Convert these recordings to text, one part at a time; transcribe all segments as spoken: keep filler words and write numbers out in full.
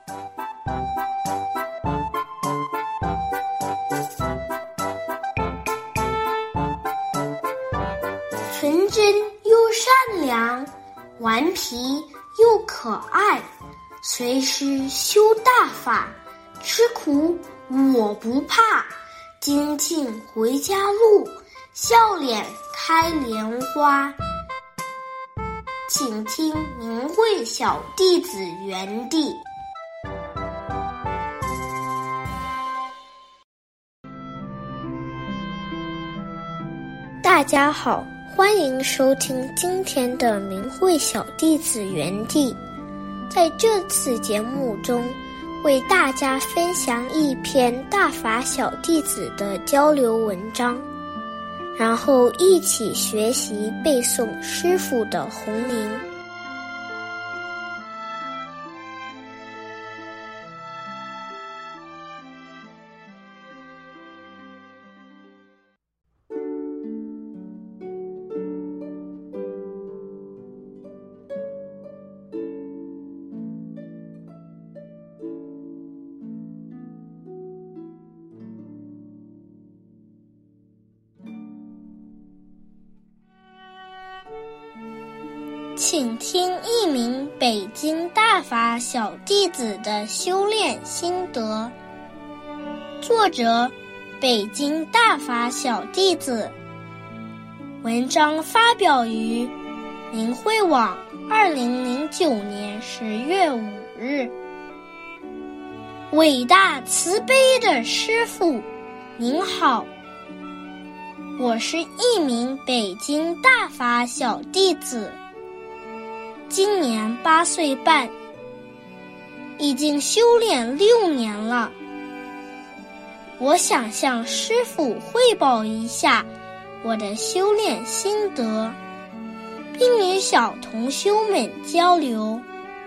纯真又善良，顽皮又可爱，随时修大法，吃苦我不怕。精进回家路，笑脸开莲花。请听明慧小弟子园地。大家好，欢迎收听今天的明慧小弟子园地。在这次节目中，为大家分享一篇大法小弟子的交流文章，然后一起学习背诵师父的弘名。请听一名北京大法小弟子的修炼心得。作者：北京大法小弟子。文章发表于明慧网二零零九年十月五日。伟大慈悲的师父，您好，我是一名北京大法小弟子。今年八岁半，已经修炼六年了。我想向师父汇报一下我的修炼心得，并与小同修们交流。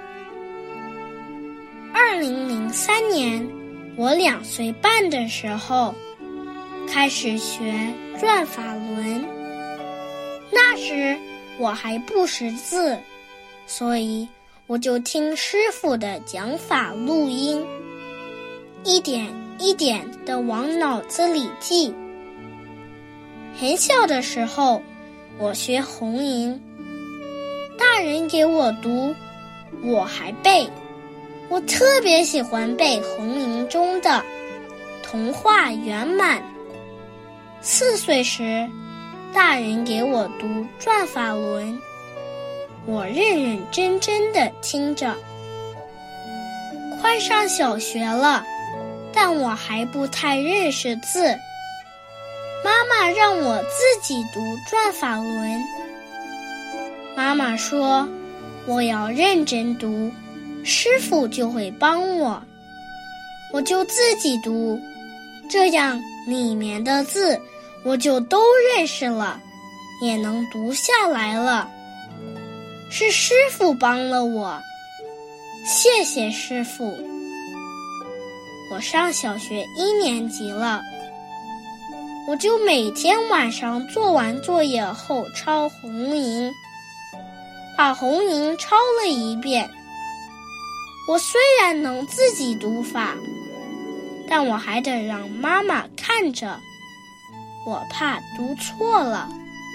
二零零三年，我两岁半的时候，开始学转法轮。那时我还不识字，所以我就听师父的讲法录音，一点一点地往脑子里记。很小的时候，我学红吟，大人给我读，我还背。我特别喜欢背红吟中的童话圆满。四岁时，大人给我读转法轮，我认认真真地听着。快上小学了，但我还不太认识字。妈妈让我自己读转法轮。妈妈说，我要认真读，师父就会帮我。我就自己读，这样里面的字我就都认识了，也能读下来了。是师父帮了我，谢谢师父。我上小学一年级了，我就每天晚上做完作业后抄红吟，把红吟抄了一遍。我虽然能自己读法，但我还得让妈妈看着，我怕读错了。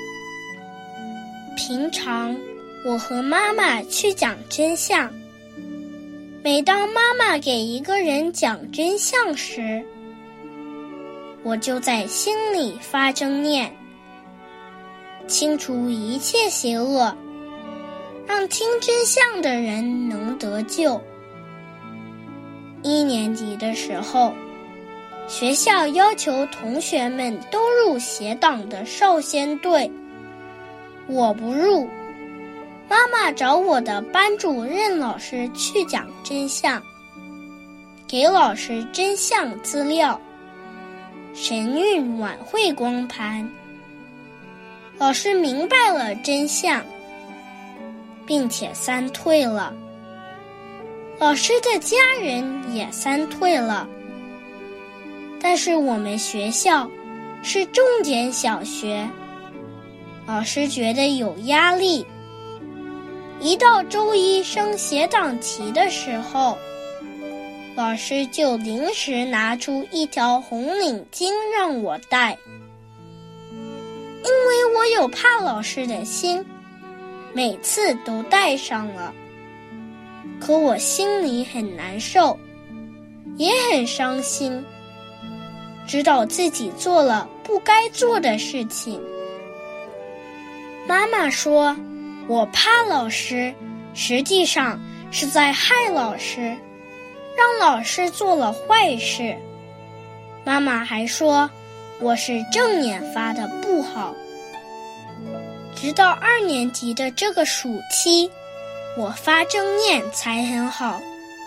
平常我和妈妈去讲真相，每当妈妈给一个人讲真相时，我就在心里发正念，清除一切邪恶，让听真相的人能得救。一年级的时候，学校要求同学们都入协党的少先队，我不入。妈妈找我的班主任老师去讲真相，给老师真相资料，神韵晚会光盘。老师明白了真相，并且三退了。老师的家人也三退了。但是我们学校是重点小学，老师觉得有压力。一到周一升协党旗的时候， 老师就临时拿出一条红领巾让我戴。因为我有怕老师的心，每次都戴上了。可我心里很难受，也很伤心，知道自己做了不该做的事情。妈妈说，我怕老师，实际上是在害老师，让老师做了坏事。妈妈还说，我是正念发的不好。直到二年级的这个暑期，我发正念才很好。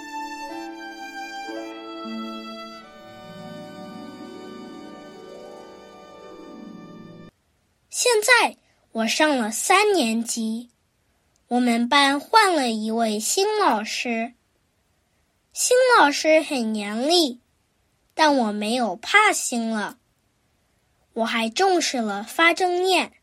现在我上了三年级，我们班换了一位新老师。新老师很严厉，但我没有怕新了，我还重视了发正念。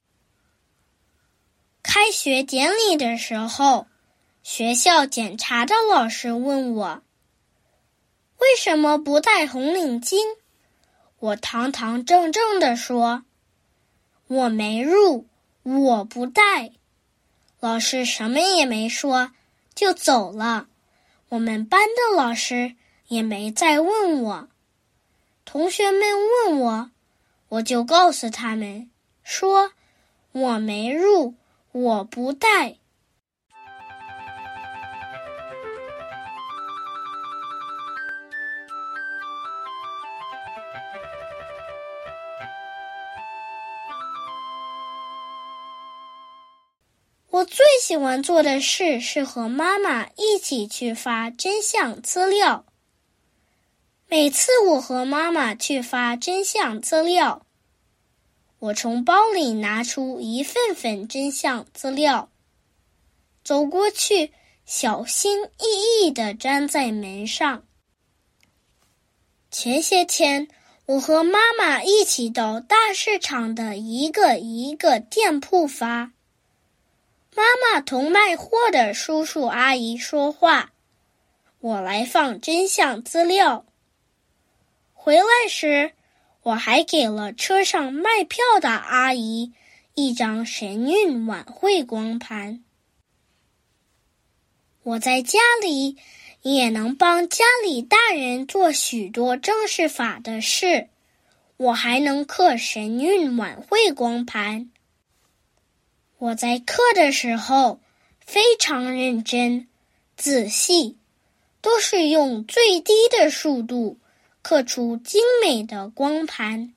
开学典礼的时候，学校检查的老师问我，为什么不戴红领巾？我堂堂正正地说，我没入，我不戴。老师什么也没说，就走了。我们班的老师也没再问我。同学们问我，我就告诉他们，说我没入，我不戴。我最喜欢做的事是和妈妈一起去发真相资料。每次我和妈妈去发真相资料，我从包里拿出一份份真相资料，走过去，小心翼翼地粘在门上。前些天，我和妈妈一起到大市场的一个一个店铺发。妈妈同卖货的叔叔阿姨说话，我来放真相资料。回来时，我还给了车上卖票的阿姨一张神韵晚会光盘。我在家里也能帮家里大人做许多正式法的事，我还能刻神韵晚会光盘。我在刻的时候非常认真、仔细，都是用最低的速度刻出精美的光盘。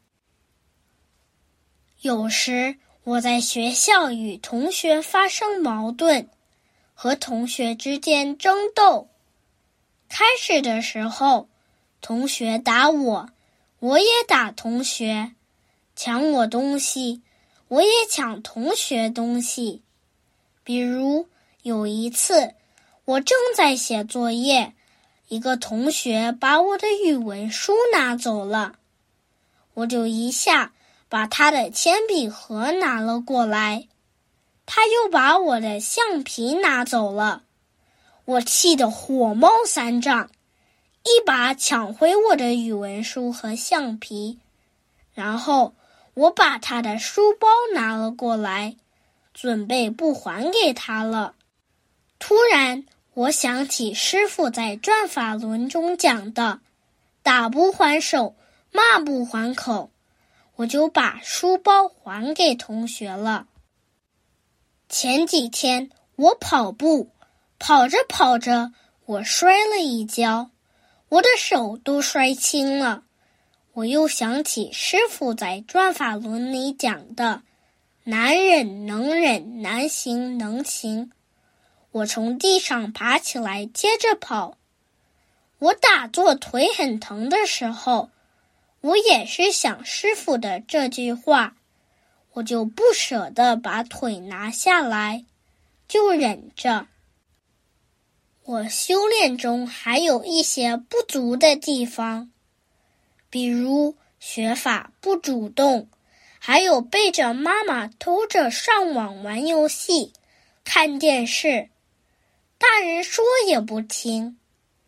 有时我在学校与同学发生矛盾，和同学之间争斗。开始的时候，同学打我，我也打同学，抢我东西，我也抢同学东西。比如有一次，我正在写作业，一个同学把我的语文书拿走了，我就一下把他的铅笔盒拿了过来，他又把我的橡皮拿走了，我气得火冒三丈，一把抢回我的语文书和橡皮，然后我把他的书包拿了过来，准备不还给他了。突然，我想起师父在转法轮中讲的，打不还手，骂不还口，我就把书包还给同学了。前几天我跑步，跑着跑着，我摔了一跤，我的手都摔青了。我又想起师父在转法轮里讲的，难忍能忍，难行能行。我从地上爬起来，接着跑。我打坐腿很疼的时候，我也是想师父的这句话，我就不舍得把腿拿下来，就忍着。我修炼中还有一些不足的地方，比如学法不主动，还有背着妈妈偷着上网玩游戏、看电视，大人说也不听。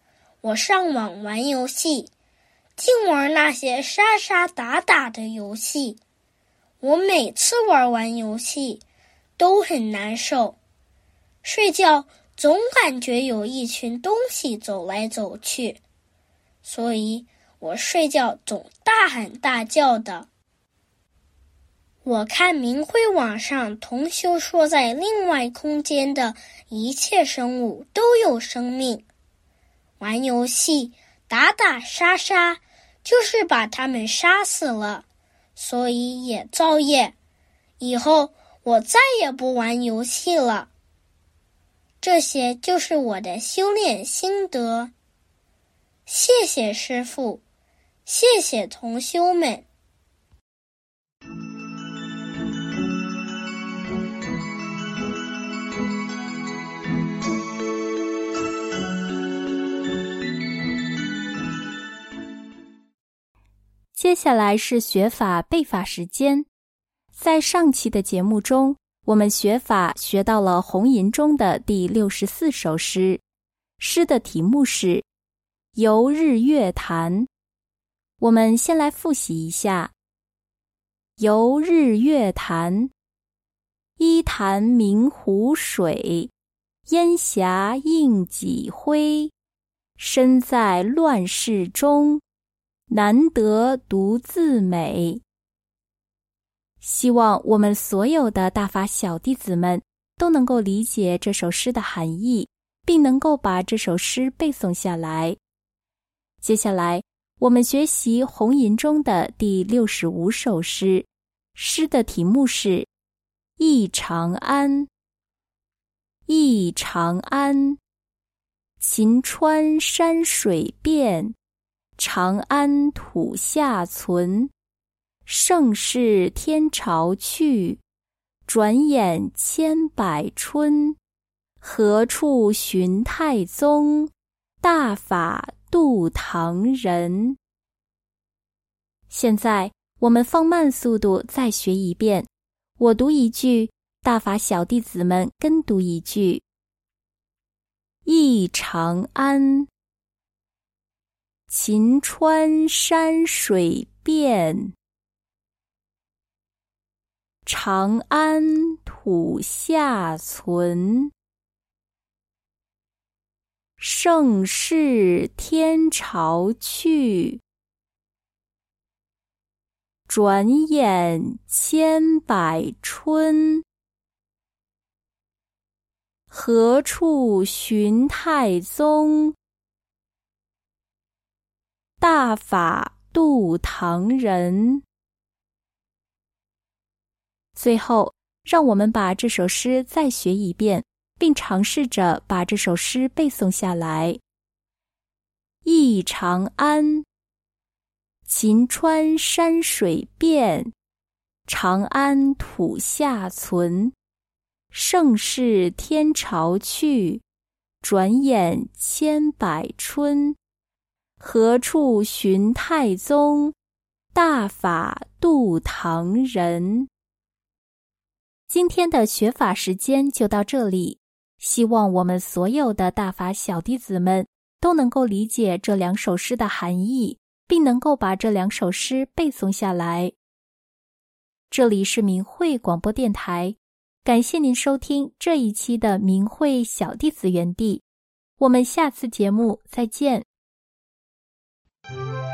我上网玩游戏，净玩那些杀杀打打的游戏。我每次玩完游戏都很难受，睡觉总感觉有一群东西走来走去，所以我睡觉总大喊大叫的。我看明慧网上同修说，在另外空间的一切生物都有生命，玩游戏打打杀杀就是把他们杀死了，所以也造业。以后我再也不玩游戏了。这些就是我的修炼心得。谢谢师父，谢谢同修们。 接下来是学法背法时间。在上期的节目中，我们学法学到了红吟中的第六十四首诗，诗的题目是《游日月潭》。我们先来复习一下。游日月潭，一潭明湖水，烟霞映几辉。身在乱世中，难得独自美。希望我们所有的大法小弟子们都能够理解这首诗的含义，并能够把这首诗背诵下来。接下来，我们学习红吟中的第六十五首诗，诗的题目是《忆长安》。忆长安，秦川山水变，长安土下存。盛世天朝去，转眼千百春。何处寻太宗，大法度唐人。现在我们放慢速度再学一遍，我读一句，大法小弟子们跟读一句。忆长安，秦川山水变，长安土下存。盛世天朝去，转眼千百春。何处寻太宗，大法度唐人。最后，让我们把这首诗再学一遍，并尝试着把这首诗背诵下来。忆长安，秦川山水变，长安土下存。盛世天朝去，转眼千百春。何处寻太宗，大法度唐人。今天的学法时间就到这里，希望我们所有的大法小弟子们都能够理解这两首诗的含义，并能够把这两首诗背诵下来。这里是明慧广播电台，感谢您收听这一期的明慧小弟子园地，我们下次节目再见。